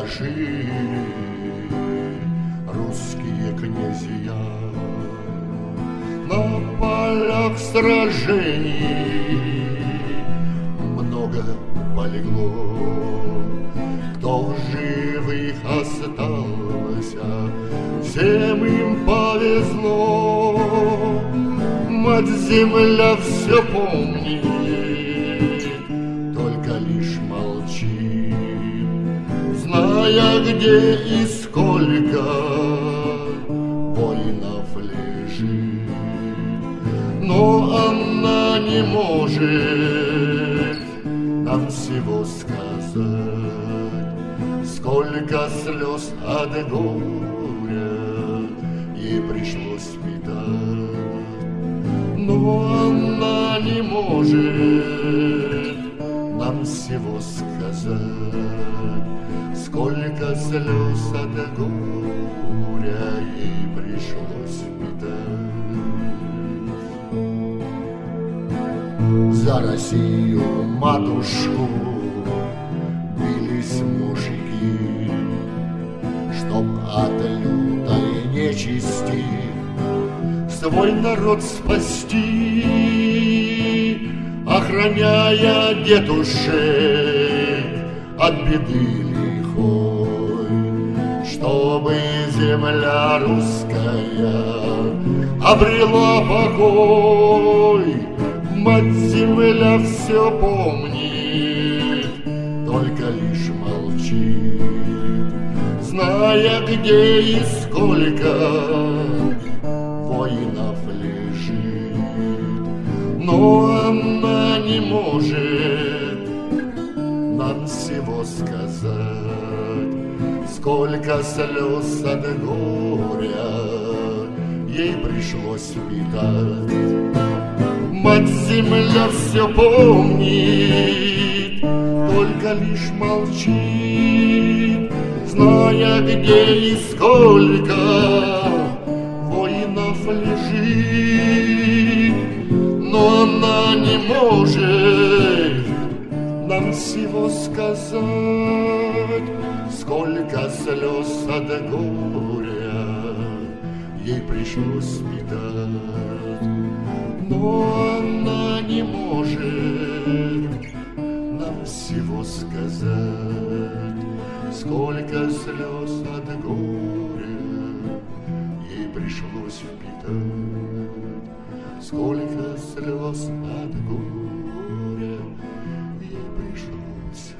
жили русские князья. На полях сражений много полегло, кто в живых остался, всем им повезло. Мать-земля все помнит, только лишь молчит, зная, где и сколько воинов лежит. Но она не может нам всего сказать, сколько слез от горя ей пришлось питать. Но она не может нам всего сказать, сколько слез от горя ей пришлось питать. За Россию, матушку, бились мужики, чтоб от лютой нечисти свой народ спасти, охраняя детушек от беды лихой, чтобы земля русская обрела покой. Мать-земля все помнит, только лишь молчит, зная, где и сколько воинов лежит. Но она не может нам всего сказать, сколько слез от горя ей пришлось питать. Мать-земля все помнит, только лишь молчит, зная, где и сколько воинов лежит. Но она не может нам всего сказать, сколько слез от горя ей пришлось питать. Но она не может нам всего сказать, сколько слез от горя ей пришлось впитать, сколько слез от горя ей пришлось